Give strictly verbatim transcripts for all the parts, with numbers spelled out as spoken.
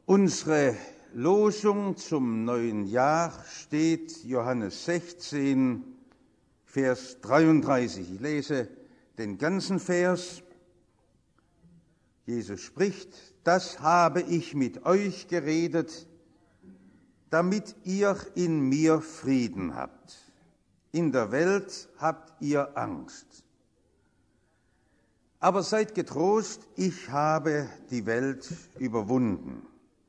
Unsere Losung zum neuen Jahr steht Johannes sechzehn, Vers dreiunddreißig. Ich lese den ganzen Vers. Jesus spricht: Das habe ich mit euch geredet, damit ihr in mir Frieden habt. In der Welt habt ihr Angst. Aber seid getrost, ich habe die Welt überwunden.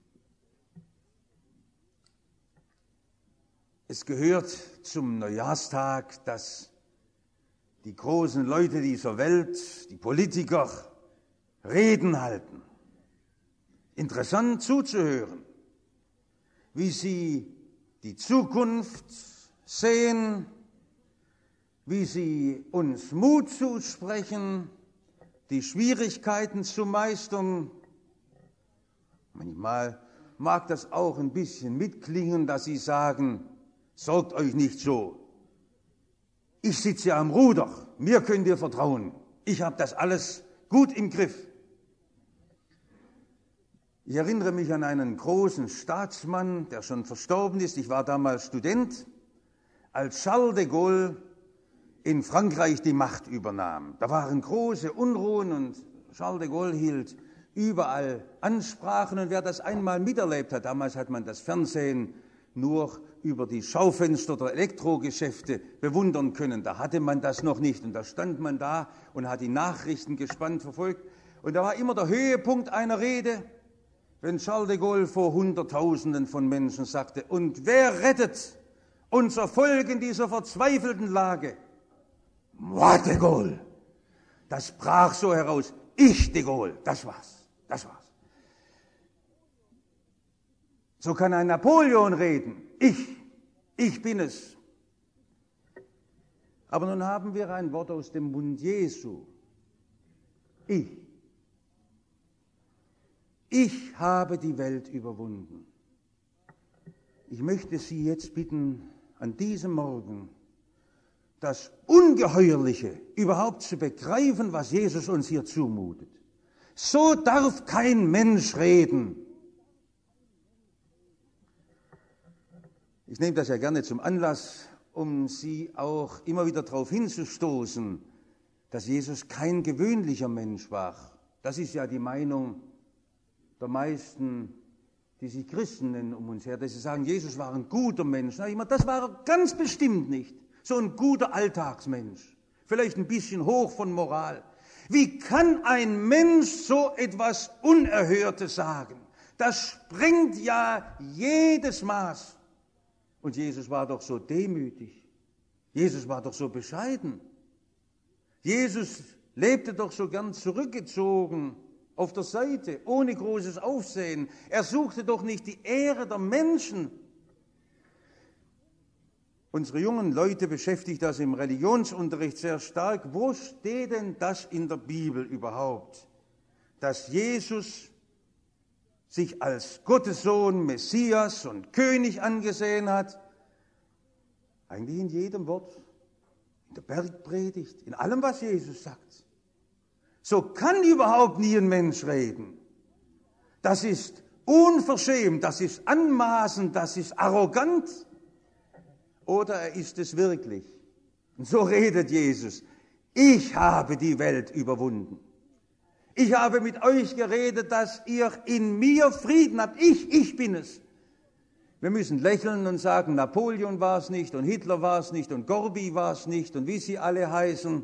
Es gehört zum Neujahrstag, dass die großen Leute dieser Welt, die Politiker, Reden halten. Interessant zuzuhören, wie sie die Zukunft sehen, wie sie uns Mut zusprechen, die Schwierigkeiten zu meistern. Manchmal mag das auch ein bisschen mitklingen, dass sie sagen: Sorgt euch nicht so. Ich sitze ja am Ruder, mir könnt ihr vertrauen. Ich habe das alles gut im Griff. Ich erinnere mich an einen großen Staatsmann, der schon verstorben ist. Ich war damals Student, als Charles de Gaulle in Frankreich die Macht übernahm. Da waren große Unruhen und Charles de Gaulle hielt überall Ansprachen. Und wer das einmal miterlebt hat, damals hat man das Fernsehen nur über die Schaufenster der Elektrogeschäfte bewundern können. Da hatte man das noch nicht. Und da stand man da und hat die Nachrichten gespannt verfolgt. Und da war immer der Höhepunkt einer Rede, wenn Charles de Gaulle vor Hunderttausenden von Menschen sagte: Und wer rettet unser Volk in dieser verzweifelten Lage? Moi de Gaulle. Das brach so heraus. Ich de Gaulle. Das war's. Das war's. So kann ein Napoleon reden. Ich, ich bin es. Aber nun haben wir ein Wort aus dem Mund Jesu. Ich. Ich habe die Welt überwunden. Ich möchte Sie jetzt bitten, an diesem Morgen das Ungeheuerliche überhaupt zu begreifen, was Jesus uns hier zumutet. So darf kein Mensch reden. Ich nehme das ja gerne zum Anlass, um Sie auch immer wieder darauf hinzustoßen, dass Jesus kein gewöhnlicher Mensch war. Das ist ja die Meinung der meisten, die sich Christen nennen um uns her, dass sie sagen, Jesus war ein guter Mensch. Na, ich meine, das war er ganz bestimmt nicht. So ein guter Alltagsmensch. Vielleicht ein bisschen hoch von Moral. Wie kann ein Mensch so etwas Unerhörtes sagen? Das sprengt ja jedes Maß. Und Jesus war doch so demütig. Jesus war doch so bescheiden. Jesus lebte doch so gern zurückgezogen auf der Seite, ohne großes Aufsehen. Er suchte doch nicht die Ehre der Menschen. Unsere jungen Leute beschäftigt das im Religionsunterricht sehr stark. Wo steht denn das in der Bibel überhaupt, dass Jesus sich als Gottessohn, Messias und König angesehen hat? Eigentlich in jedem Wort, in der Bergpredigt, in allem, was Jesus sagt. So kann überhaupt nie ein Mensch reden. Das ist unverschämt, das ist anmaßend, das ist arrogant. Oder er ist es wirklich. Und so redet Jesus. Ich habe die Welt überwunden. Ich habe mit euch geredet, dass ihr in mir Frieden habt. Ich, ich bin es. Wir müssen lächeln und sagen, Napoleon war es nicht und Hitler war es nicht und Gorbi war es nicht und wie sie alle heißen.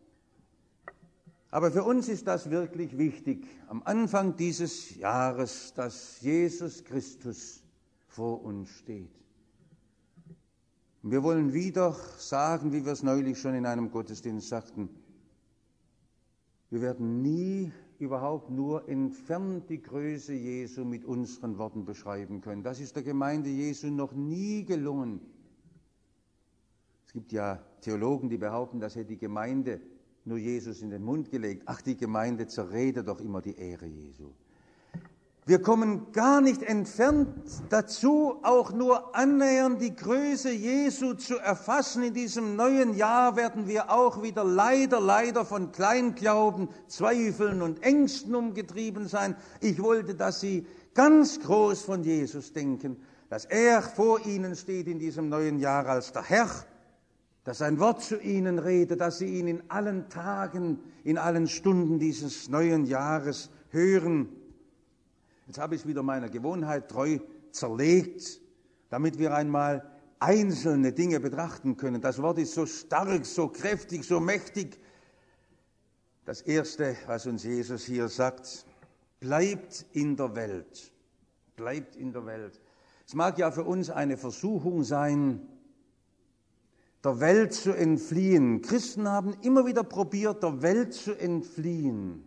Aber für uns ist das wirklich wichtig, am Anfang dieses Jahres, dass Jesus Christus vor uns steht. Und wir wollen wieder sagen, wie wir es neulich schon in einem Gottesdienst sagten, wir werden nie überhaupt nur entfernt die Größe Jesu mit unseren Worten beschreiben können. Das ist der Gemeinde Jesu noch nie gelungen. Es gibt ja Theologen, die behaupten, das hätte die Gemeinde nur Jesus in den Mund gelegt. Ach, die Gemeinde zerredet doch immer die Ehre Jesu. Wir kommen gar nicht entfernt dazu, auch nur annähernd die Größe Jesu zu erfassen. In diesem neuen Jahr werden wir auch wieder leider, leider von Kleinglauben, Zweifeln und Ängsten umgetrieben sein. Ich wollte, dass Sie ganz groß von Jesus denken, dass er vor ihnen steht in diesem neuen Jahr als der Herr, dass ein Wort zu ihnen redet, dass sie ihn in allen Tagen, in allen Stunden dieses neuen Jahres hören. Jetzt habe ich es wieder meiner Gewohnheit treu zerlegt, damit wir einmal einzelne Dinge betrachten können. Das Wort ist so stark, so kräftig, so mächtig. Das Erste, was uns Jesus hier sagt, bleibt in der Welt. Bleibt in der Welt. Es mag ja für uns eine Versuchung sein, der Welt zu entfliehen. Christen haben immer wieder probiert, der Welt zu entfliehen.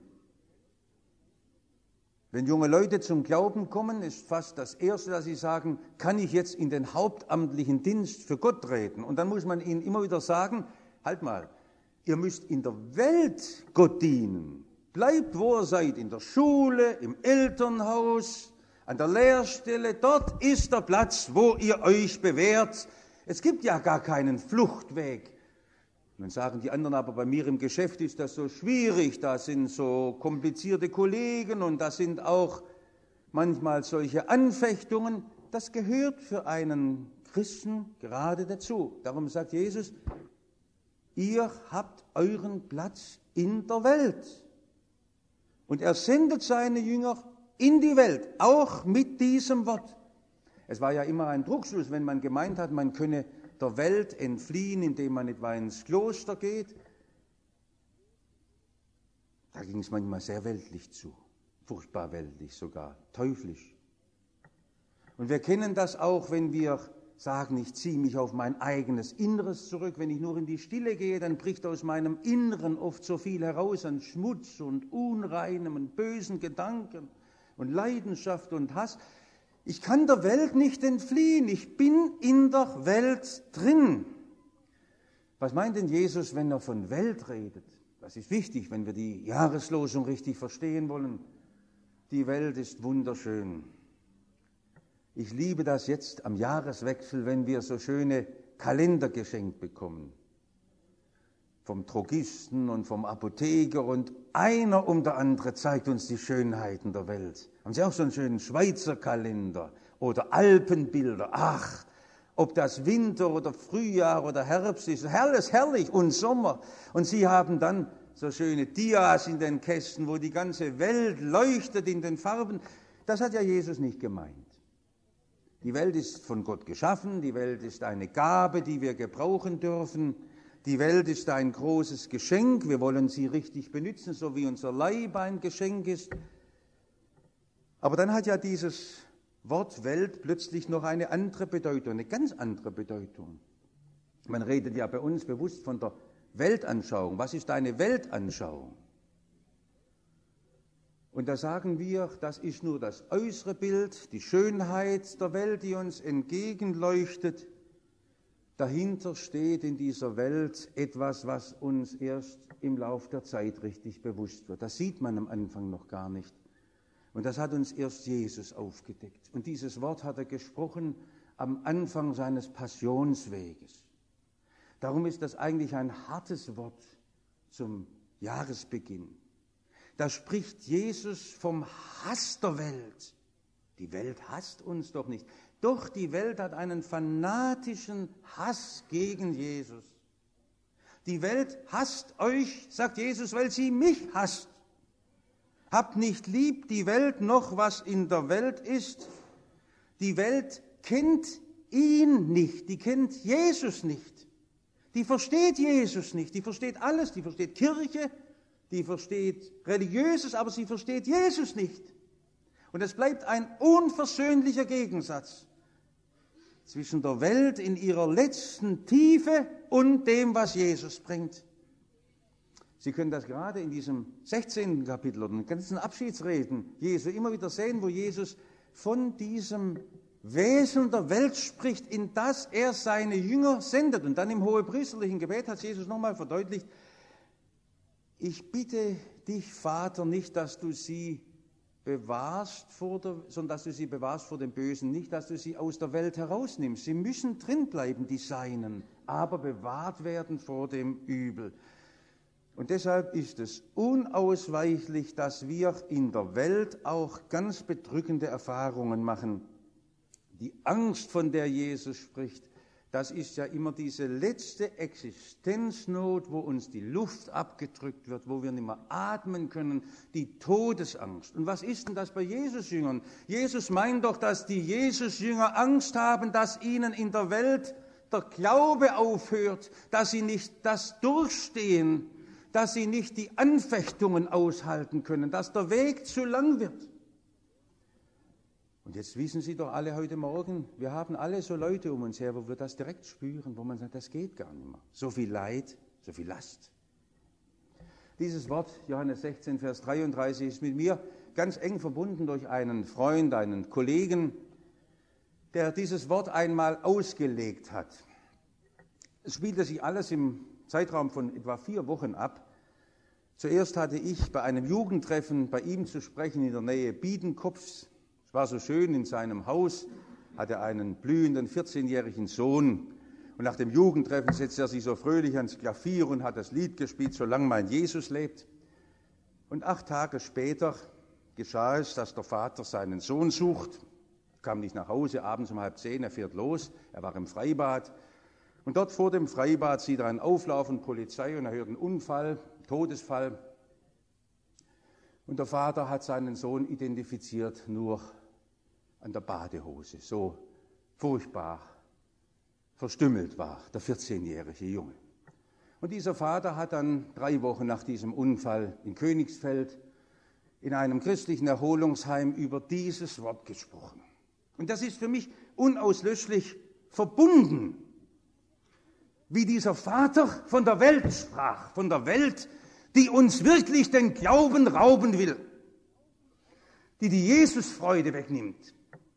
Wenn junge Leute zum Glauben kommen, ist fast das Erste, dass sie sagen, kann ich jetzt in den hauptamtlichen Dienst für Gott treten? Und dann muss man ihnen immer wieder sagen, halt mal, ihr müsst in der Welt Gott dienen. Bleibt, wo ihr seid, in der Schule, im Elternhaus, an der Lehrstelle. Dort ist der Platz, wo ihr euch bewährt. Es gibt ja gar keinen Fluchtweg. Nun sagen die anderen, aber bei mir im Geschäft ist das so schwierig, da sind so komplizierte Kollegen und da sind auch manchmal solche Anfechtungen. Das gehört für einen Christen gerade dazu. Darum sagt Jesus, ihr habt euren Platz in der Welt. Und er sendet seine Jünger in die Welt, auch mit diesem Wort. Es war ja immer ein Trugschluss, wenn man gemeint hat, man könne der Welt entfliehen, indem man etwa ins Kloster geht. Da ging es manchmal sehr weltlich zu, furchtbar weltlich sogar, teuflisch. Und wir kennen das auch, wenn wir sagen, ich ziehe mich auf mein eigenes Inneres zurück. Wenn ich nur in die Stille gehe, dann bricht aus meinem Inneren oft so viel heraus an Schmutz und Unreinem und bösen Gedanken und Leidenschaft und Hass. Ich kann der Welt nicht entfliehen, ich bin in der Welt drin. Was meint denn Jesus, wenn er von Welt redet? Das ist wichtig, wenn wir die Jahreslosung richtig verstehen wollen. Die Welt ist wunderschön. Ich liebe das jetzt am Jahreswechsel, wenn wir so schöne Kalender geschenkt bekommen. Vom Drogisten und vom Apotheker und einer um der andere zeigt uns die Schönheiten der Welt. Haben Sie auch so einen schönen Schweizer Kalender oder Alpenbilder? Ach, ob das Winter oder Frühjahr oder Herbst ist, herrlich, herrlich und Sommer. Und Sie haben dann so schöne Dias in den Kästen, wo die ganze Welt leuchtet in den Farben. Das hat ja Jesus nicht gemeint. Die Welt ist von Gott geschaffen, die Welt ist eine Gabe, die wir gebrauchen dürfen. Die Welt ist ein großes Geschenk, wir wollen sie richtig benutzen, so wie unser Leib ein Geschenk ist. Aber dann hat ja dieses Wort Welt plötzlich noch eine andere Bedeutung, eine ganz andere Bedeutung. Man redet ja bei uns bewusst von der Weltanschauung. Was ist eine Weltanschauung? Und da sagen wir, das ist nur das äußere Bild, die Schönheit der Welt, die uns entgegenleuchtet. Dahinter steht in dieser Welt etwas, was uns erst im Lauf der Zeit richtig bewusst wird. Das sieht man am Anfang noch gar nicht. Und das hat uns erst Jesus aufgedeckt. Und dieses Wort hat er gesprochen am Anfang seines Passionsweges. Darum ist das eigentlich ein hartes Wort zum Jahresbeginn. Da spricht Jesus vom Hass der Welt. Die Welt hasst uns doch nicht. Doch die Welt hat einen fanatischen Hass gegen Jesus. Die Welt hasst euch, sagt Jesus, weil sie mich hasst. Habt nicht lieb die Welt noch, was in der Welt ist. Die Welt kennt ihn nicht, die kennt Jesus nicht. Die versteht Jesus nicht, die versteht alles, die versteht Kirche, die versteht Religiöses, aber sie versteht Jesus nicht. Und es bleibt ein unversöhnlicher Gegensatz zwischen der Welt in ihrer letzten Tiefe und dem, was Jesus bringt. Sie können das gerade in diesem sechzehnten Kapitel oder in den ganzen Abschiedsreden Jesu immer wieder sehen, wo Jesus von diesem Wesen der Welt spricht, in das er seine Jünger sendet. Und dann im hohepriesterlichen Gebet hat Jesus nochmal verdeutlicht, ich bitte dich, Vater, nicht, dass du sie bewahrst, vor der, sondern dass du sie bewahrst vor dem Bösen, nicht, dass du sie aus der Welt herausnimmst. Sie müssen drin bleiben, die Seinen, aber bewahrt werden vor dem Übel. Und deshalb ist es unausweichlich, dass wir in der Welt auch ganz bedrückende Erfahrungen machen. Die Angst, von der Jesus spricht, das ist ja immer diese letzte Existenznot, wo uns die Luft abgedrückt wird, wo wir nicht mehr atmen können, die Todesangst. Und was ist denn das bei Jesus-Jüngern? Jesus meint doch, dass die Jesus-Jünger Angst haben, dass ihnen in der Welt der Glaube aufhört, dass sie nicht das durchstehen, dass sie nicht die Anfechtungen aushalten können, dass der Weg zu lang wird. Und jetzt wissen Sie doch alle heute Morgen, wir haben alle so Leute um uns her, wo wir das direkt spüren, wo man sagt, das geht gar nicht mehr. So viel Leid, so viel Last. Dieses Wort, Johannes sechzehn, Vers dreiunddreißig, ist mit mir ganz eng verbunden durch einen Freund, einen Kollegen, der dieses Wort einmal ausgelegt hat. Es spielte sich alles im Zeitraum von etwa vier Wochen ab. Zuerst hatte ich bei einem Jugendtreffen bei ihm zu sprechen in der Nähe Biedenkopfs. Es war so schön in seinem Haus, hatte einen blühenden vierzehnjährigen Sohn. Und nach dem Jugendtreffen setzte er sich so fröhlich ans Klavier und hat das Lied gespielt, solange mein Jesus lebt. Und acht Tage später geschah es, dass der Vater seinen Sohn sucht. Er kam nicht nach Hause, abends um halb zehn, er fährt los, er war im Freibad. Und dort vor dem Freibad sieht er einen Auflauf von Polizei und er hört einen Unfall, Todesfall. Und der Vater hat seinen Sohn identifiziert nur an der Badehose. So furchtbar verstümmelt war der vierzehnjährige Junge. Und dieser Vater hat dann drei Wochen nach diesem Unfall in Königsfeld in einem christlichen Erholungsheim über dieses Wort gesprochen. Und das ist für mich unauslöschlich verbunden, wie dieser Vater von der Welt sprach, von der Welt, die uns wirklich den Glauben rauben will, die die Jesusfreude wegnimmt,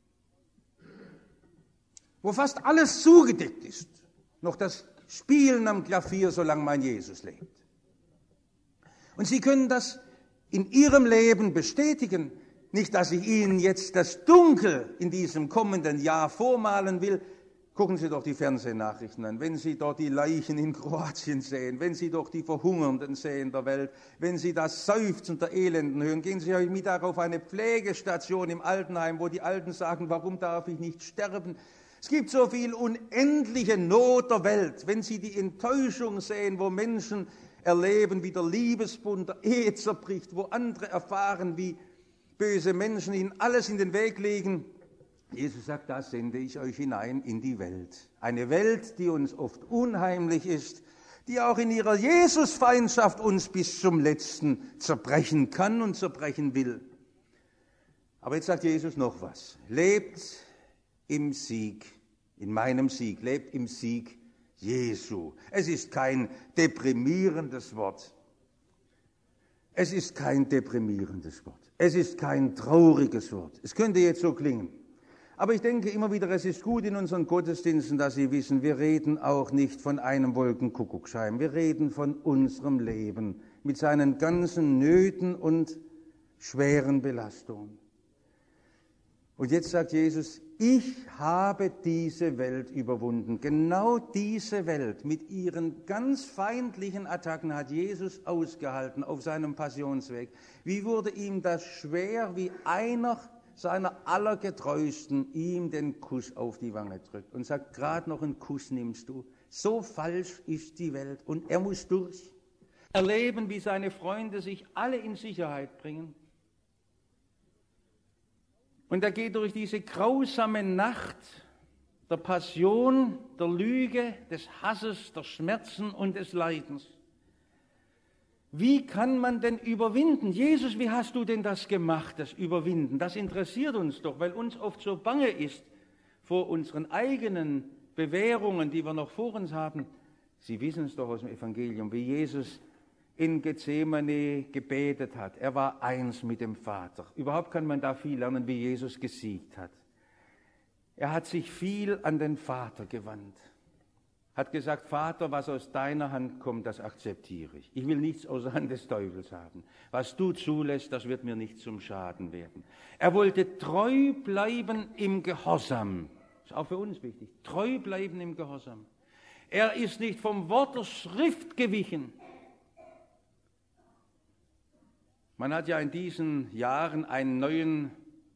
wo fast alles zugedeckt ist, noch das Spielen am Klavier, solange mein Jesus lebt. Und Sie können das in Ihrem Leben bestätigen, nicht, dass ich Ihnen jetzt das Dunkel in diesem kommenden Jahr vormalen will. Gucken Sie doch die Fernsehnachrichten an, wenn Sie dort die Leichen in Kroatien sehen, wenn Sie doch die Verhungernden sehen der Welt, wenn Sie das Seufzen der Elenden hören, gehen Sie heute Mittag auf eine Pflegestation im Altenheim, wo die Alten sagen, warum darf ich nicht sterben? Es gibt so viel unendliche Not der Welt, wenn Sie die Enttäuschung sehen, wo Menschen erleben, wie der Liebesbund der Ehe zerbricht, wo andere erfahren, wie böse Menschen ihnen alles in den Weg legen. Jesus sagt, da sende ich euch hinein in die Welt. Eine Welt, die uns oft unheimlich ist, die auch in ihrer Jesusfeindschaft uns bis zum Letzten zerbrechen kann und zerbrechen will. Aber jetzt sagt Jesus noch was. Lebt im Sieg, in meinem Sieg, lebt im Sieg Jesu. Es ist kein deprimierendes Wort. Es ist kein deprimierendes Wort. Es ist kein trauriges Wort. Es könnte jetzt so klingen. Aber ich denke immer wieder, es ist gut in unseren Gottesdiensten, dass Sie wissen, wir reden auch nicht von einem Wolkenkuckucksheim. Wir reden von unserem Leben mit seinen ganzen Nöten und schweren Belastungen. Und jetzt sagt Jesus, ich habe diese Welt überwunden. Genau diese Welt mit ihren ganz feindlichen Attacken hat Jesus ausgehalten auf seinem Passionsweg. Wie wurde ihm das schwer, wie einer seiner Allergetreuesten ihm den Kuss auf die Wange drückt und sagt, gerade noch einen Kuss nimmst du. So falsch ist die Welt und er muss durch. Erleben, wie seine Freunde sich alle in Sicherheit bringen. Und er geht durch diese grausame Nacht der Passion, der Lüge, des Hasses, der Schmerzen und des Leidens. Wie kann man denn überwinden? Jesus, wie hast du denn das gemacht, das Überwinden? Das interessiert uns doch, weil uns oft so bange ist vor unseren eigenen Bewährungen, die wir noch vor uns haben. Sie wissen es doch aus dem Evangelium, wie Jesus in Gethsemane gebetet hat. Er war eins mit dem Vater. Überhaupt kann man da viel lernen, wie Jesus gesiegt hat. Er hat sich viel an den Vater gewandt. Hat gesagt, Vater, was aus deiner Hand kommt, das akzeptiere ich. Ich will nichts aus der Hand des Teufels haben. Was du zulässt, das wird mir nicht zum Schaden werden. Er wollte treu bleiben im Gehorsam. Das ist auch für uns wichtig. Treu bleiben im Gehorsam. Er ist nicht vom Wort der Schrift gewichen. Man hat ja in diesen Jahren einen neuen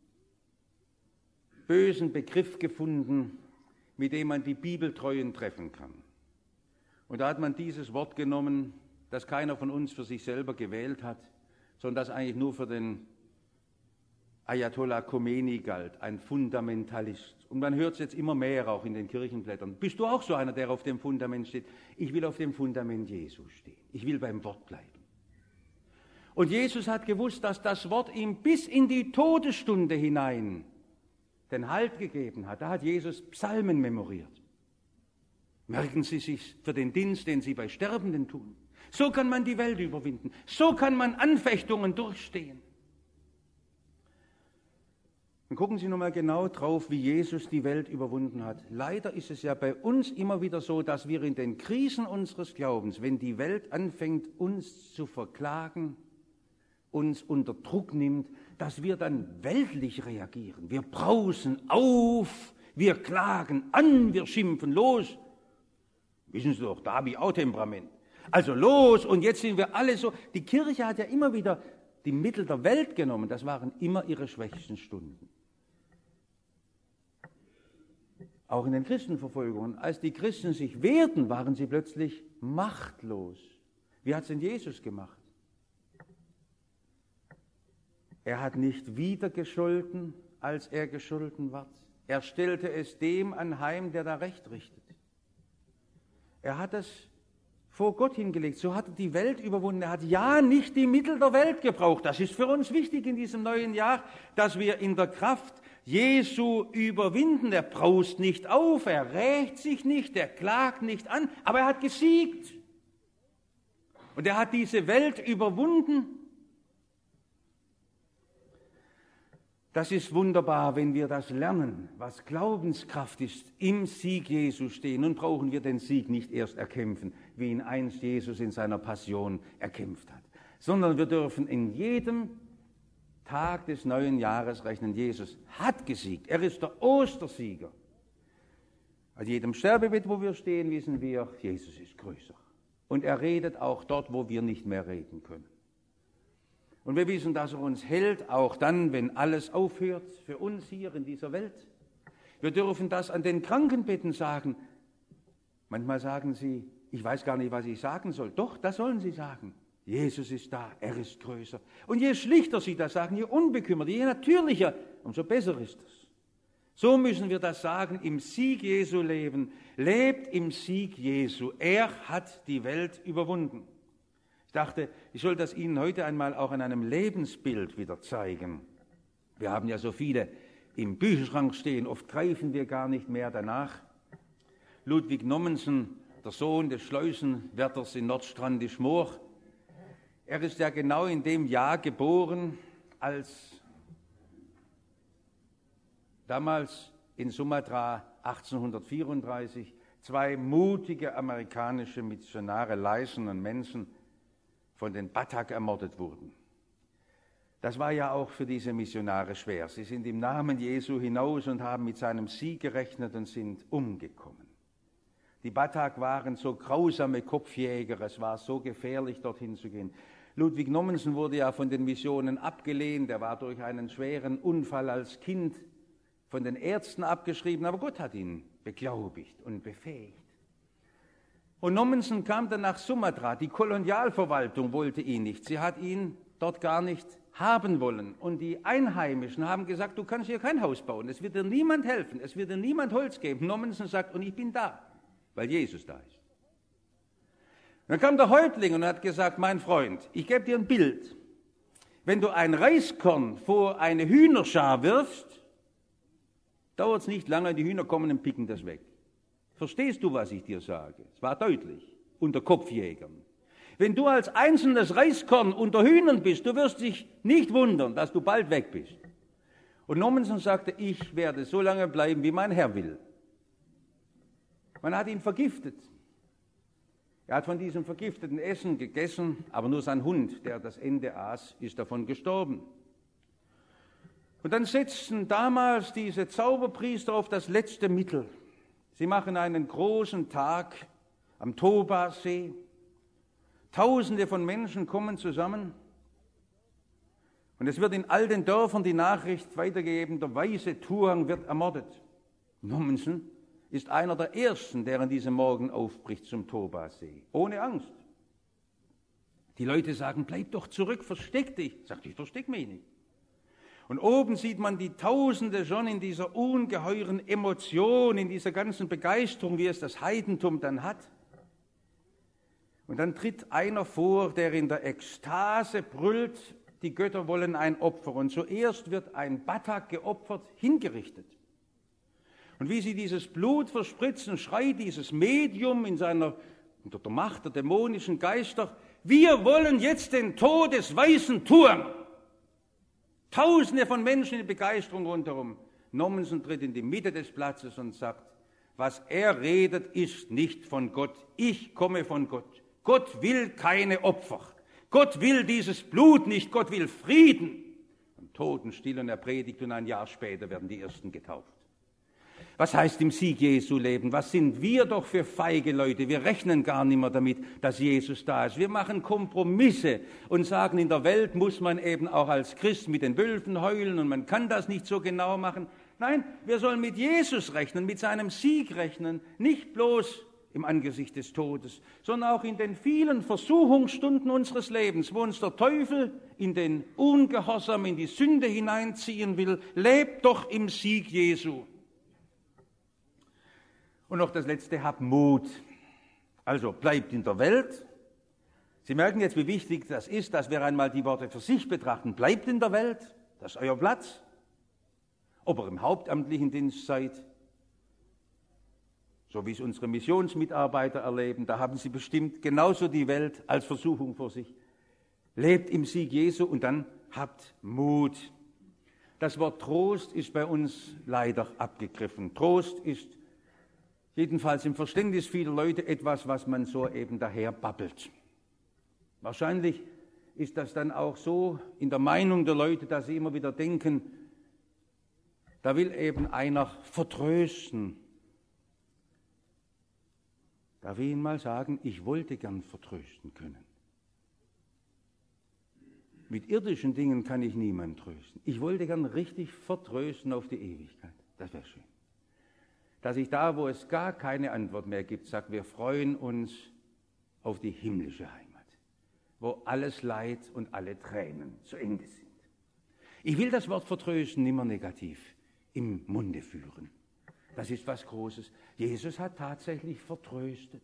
bösen Begriff gefunden, mit dem man die Bibeltreuen treffen kann. Und da hat man dieses Wort genommen, das keiner von uns für sich selber gewählt hat, sondern das eigentlich nur für den Ayatollah Khomeini galt, ein Fundamentalist. Und man hört es jetzt immer mehr auch in den Kirchenblättern. Bist du auch so einer, der auf dem Fundament steht? Ich will auf dem Fundament Jesu stehen. Ich will beim Wort bleiben. Und Jesus hat gewusst, dass das Wort ihm bis in die Todesstunde hinein den Halt gegeben hat. Da hat Jesus Psalmen memoriert. Merken Sie sich für den Dienst, den Sie bei Sterbenden tun. So kann man die Welt überwinden. So kann man Anfechtungen durchstehen. Und gucken Sie nochmal genau drauf, wie Jesus die Welt überwunden hat. Leider ist es ja bei uns immer wieder so, dass wir in den Krisen unseres Glaubens, wenn die Welt anfängt, uns zu verklagen, uns unter Druck nimmt, dass wir dann weltlich reagieren. Wir brausen auf, wir klagen an, wir schimpfen los. Wissen Sie doch, da habe ich auch Temperament. Also los, und jetzt sind wir alle so. Die Kirche hat ja immer wieder die Mittel der Welt genommen, das waren immer ihre schwächsten Stunden. Auch in den Christenverfolgungen, als die Christen sich wehrten, waren sie plötzlich machtlos. Wie hat es denn Jesus gemacht? Er hat nicht wieder gescholten, als er gescholten ward. Er stellte es dem anheim, der da Recht richtet. Er hat es vor Gott hingelegt. So hat er die Welt überwunden. Er hat ja nicht die Mittel der Welt gebraucht. Das ist für uns wichtig in diesem neuen Jahr, dass wir in der Kraft Jesu überwinden. Er braust nicht auf, er rächt sich nicht, er klagt nicht an, aber er hat gesiegt. Und er hat diese Welt überwunden. Das ist wunderbar, wenn wir das lernen, was Glaubenskraft ist, im Sieg Jesu stehen. Nun brauchen wir den Sieg nicht erst erkämpfen, wie ihn einst Jesus in seiner Passion erkämpft hat, sondern wir dürfen in jedem Tag des neuen Jahres rechnen. Jesus hat gesiegt, er ist der Ostersieger. An jedem Sterbebett, wo wir stehen, wissen wir, Jesus ist größer. Und er redet auch dort, wo wir nicht mehr reden können. Und wir wissen, dass er uns hält, auch dann, wenn alles aufhört, für uns hier in dieser Welt. Wir dürfen das an den Krankenbetten sagen. Manchmal sagen sie, ich weiß gar nicht, was ich sagen soll. Doch, das sollen sie sagen. Jesus ist da, er ist größer. Und je schlichter sie das sagen, je unbekümmerter, je natürlicher, umso besser ist es. So müssen wir das sagen, im Sieg Jesu leben. Lebt im Sieg Jesu. Er hat die Welt überwunden. Ich dachte, ich soll das Ihnen heute einmal auch an einem Lebensbild wieder zeigen. Wir haben ja so viele im Bücherschrank stehen, oft greifen wir gar nicht mehr danach. Ludwig Nommensen, der Sohn des Schleusenwärters in Nordstrandisch-Moor, er ist ja genau in dem Jahr geboren, als damals in Sumatra achtzehnhundertvierunddreißig zwei mutige amerikanische Missionare, Leisen und Mensen, von den Batak ermordet wurden. Das war ja auch für diese Missionare schwer. Sie sind im Namen Jesu hinaus und haben mit seinem Sieg gerechnet und sind umgekommen. Die Batak waren so grausame Kopfjäger, es war so gefährlich, dorthin zu gehen. Ludwig Nommensen wurde ja von den Missionen abgelehnt, er war durch einen schweren Unfall als Kind von den Ärzten abgeschrieben, aber Gott hat ihn beglaubigt und befähigt. Und Nommensen kam dann nach Sumatra. Die Kolonialverwaltung wollte ihn nicht. Sie hat ihn dort gar nicht haben wollen. Und die Einheimischen haben gesagt, du kannst hier kein Haus bauen. Es wird dir niemand helfen. Es wird dir niemand Holz geben. Nommensen sagt, und ich bin da, weil Jesus da ist. Dann kam der Häuptling und hat gesagt, mein Freund, ich gebe dir ein Bild. Wenn du ein Reiskorn vor eine Hühnerschar wirfst, dauert es nicht lange, die Hühner kommen und picken das weg. Verstehst du, was ich dir sage? Es war deutlich, unter Kopfjägern. Wenn du als einzelnes Reiskorn unter Hühnern bist, du wirst dich nicht wundern, dass du bald weg bist. Und Nommensen sagte, ich werde so lange bleiben, wie mein Herr will. Man hat ihn vergiftet. Er hat von diesem vergifteten Essen gegessen, aber nur sein Hund, der das Ende aß, ist davon gestorben. Und dann setzten damals diese Zauberpriester auf das letzte Mittel. Sie machen einen großen Tag am Toba-See. Tausende von Menschen kommen zusammen. Und es wird in all den Dörfern die Nachricht weitergegeben, der weiße Tuang wird ermordet. Mommsen ist einer der Ersten, der an diesem Morgen aufbricht zum Toba-See, ohne Angst. Die Leute sagen, bleib doch zurück, versteck dich. Sagt, ich versteck mich nicht. Und oben sieht man die Tausende schon in dieser ungeheuren Emotion, in dieser ganzen Begeisterung, wie es das Heidentum dann hat. Und dann tritt einer vor, der in der Ekstase brüllt, die Götter wollen ein Opfer. Und zuerst wird ein Batak geopfert, hingerichtet. Und wie sie dieses Blut verspritzen, schreit dieses Medium in seiner, unter der Macht der dämonischen Geister, wir wollen jetzt den Tod des weißen Tuang. Tausende von Menschen in Begeisterung rundherum. Nommensen tritt in die Mitte des Platzes und sagt, was er redet, ist nicht von Gott. Ich komme von Gott. Gott will keine Opfer. Gott will dieses Blut nicht. Gott will Frieden. Und totenstill und er predigt und ein Jahr später werden die Ersten getauft. Was heißt im Sieg Jesu leben? Was sind wir doch für feige Leute? Wir rechnen gar nicht mehr damit, dass Jesus da ist. Wir machen Kompromisse und sagen, in der Welt muss man eben auch als Christ mit den Wölfen heulen und man kann das nicht so genau machen. Nein, wir sollen mit Jesus rechnen, mit seinem Sieg rechnen, nicht bloß im Angesicht des Todes, sondern auch in den vielen Versuchungsstunden unseres Lebens, wo uns der Teufel in den Ungehorsam, in die Sünde hineinziehen will. Lebt doch im Sieg Jesu. Und noch das Letzte, habt Mut. Also bleibt in der Welt. Sie merken jetzt, wie wichtig das ist, dass wir einmal die Worte für sich betrachten. Bleibt in der Welt, das ist euer Platz. Ob ihr im hauptamtlichen Dienst seid, so wie es unsere Missionsmitarbeiter erleben, da haben sie bestimmt genauso die Welt als Versuchung vor sich. Lebt im Sieg Jesu und dann habt Mut. Das Wort Trost ist bei uns leider abgegriffen. Trost ist jedenfalls im Verständnis vieler Leute etwas, was man so eben daher babbelt. Wahrscheinlich ist das dann auch so in der Meinung der Leute, dass sie immer wieder denken, da will eben einer vertrösten. Darf ich Ihnen mal sagen, ich wollte gern vertrösten können. Mit irdischen Dingen kann ich niemanden trösten. Ich wollte gern richtig vertrösten auf die Ewigkeit. Das wäre schön. Dass ich da, wo es gar keine Antwort mehr gibt, sage, wir freuen uns auf die himmlische Heimat, wo alles Leid und alle Tränen zu Ende sind. Ich will das Wort vertrösten nimmer negativ im Munde führen. Das ist was Großes. Jesus hat tatsächlich vertröstet.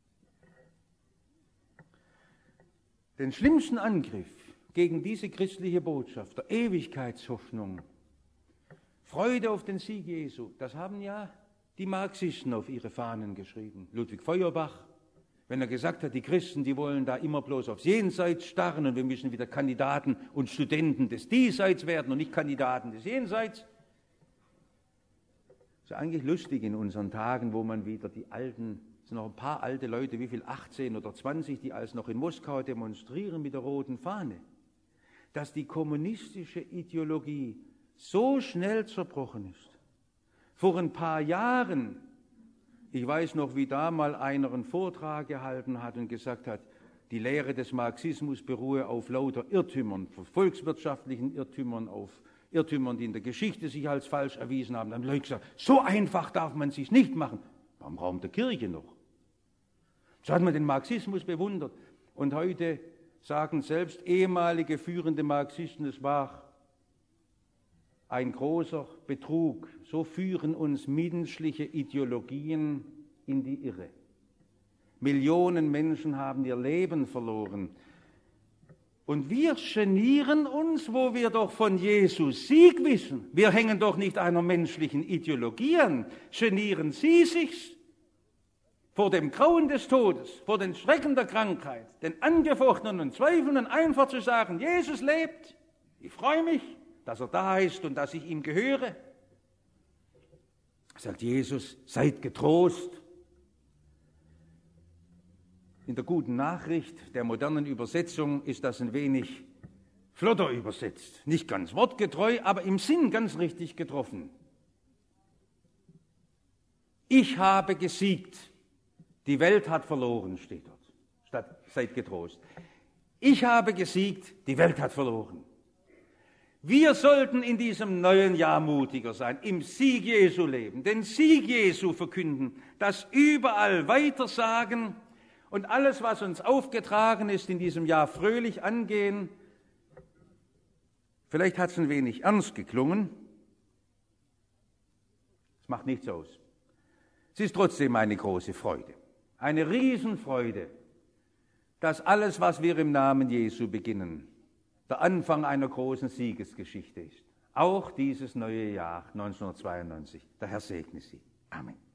Den schlimmsten Angriff gegen diese christliche Botschaft, der Ewigkeitshoffnung, Freude auf den Sieg Jesu, das haben ja die Marxisten auf ihre Fahnen geschrieben. Ludwig Feuerbach, wenn er gesagt hat, die Christen, die wollen da immer bloß aufs Jenseits starren und wir müssen wieder Kandidaten und Studenten des Diesseits werden und nicht Kandidaten des Jenseits. Das ist eigentlich lustig in unseren Tagen, wo man wieder die alten, es sind noch ein paar alte Leute, wie viel, achtzehn oder zwanzig, die als noch in Moskau demonstrieren mit der roten Fahne, dass die kommunistische Ideologie so schnell zerbrochen ist. Vor ein paar Jahren, ich weiß noch, wie da mal einer einen Vortrag gehalten hat und gesagt hat, die Lehre des Marxismus beruhe auf lauter Irrtümern, auf volkswirtschaftlichen Irrtümern, auf Irrtümern, die in der Geschichte sich als falsch erwiesen haben. Dann haben Leute gesagt, so einfach darf man es sich nicht machen. Am Raum der Kirche noch. So hat man den Marxismus bewundert. Und heute sagen selbst ehemalige führende Marxisten, es war ein großer Betrug. So führen uns menschliche Ideologien in die Irre. Millionen Menschen haben ihr Leben verloren. Und wir genieren uns, wo wir doch von Jesus Sieg wissen. Wir hängen doch nicht einer menschlichen Ideologie an. Genieren Sie sich vor dem Grauen des Todes, vor den Schrecken der Krankheit, den Angefochtenen und Zweifelnden einfach zu sagen, Jesus lebt. Ich freue mich, dass er da ist und dass ich ihm gehöre. Sagt Jesus, seid getrost. In der guten Nachricht der modernen Übersetzung ist das ein wenig flotter übersetzt. Nicht ganz wortgetreu, aber im Sinn ganz richtig getroffen. Ich habe gesiegt. Die Welt hat verloren, steht dort. Statt seid getrost. Ich habe gesiegt, die Welt hat verloren. Wir sollten in diesem neuen Jahr mutiger sein, im Sieg Jesu leben, den Sieg Jesu verkünden, das überall weitersagen und alles, was uns aufgetragen ist, in diesem Jahr fröhlich angehen. Vielleicht hat es ein wenig ernst geklungen. Es macht nichts aus. Es ist trotzdem eine große Freude, eine Riesenfreude, dass alles, was wir im Namen Jesu beginnen, der Anfang einer großen Siegesgeschichte ist. Auch dieses neue Jahr neunzehnhundertzweiundneunzig. Der Herr segne Sie. Amen.